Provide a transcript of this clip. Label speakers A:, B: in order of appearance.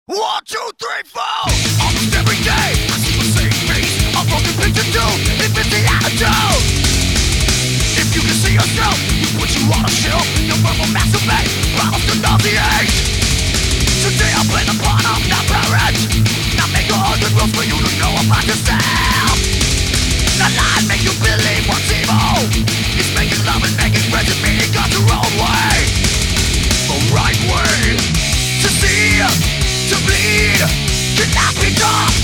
A: One, two, three, four. Almost every day I see the same face, a broken picture too. If it's the attitude, if you can see yourself, you put you on a shelf. Your verbal masturbate, bottles to nauseate. Today I play the part of not parent. Not make 100 rules for you to know about yourself. Not lie, make you believe what's evil. It's making love and making friends and meaning God's your own way. The right way to see, to bleed, cannot be done.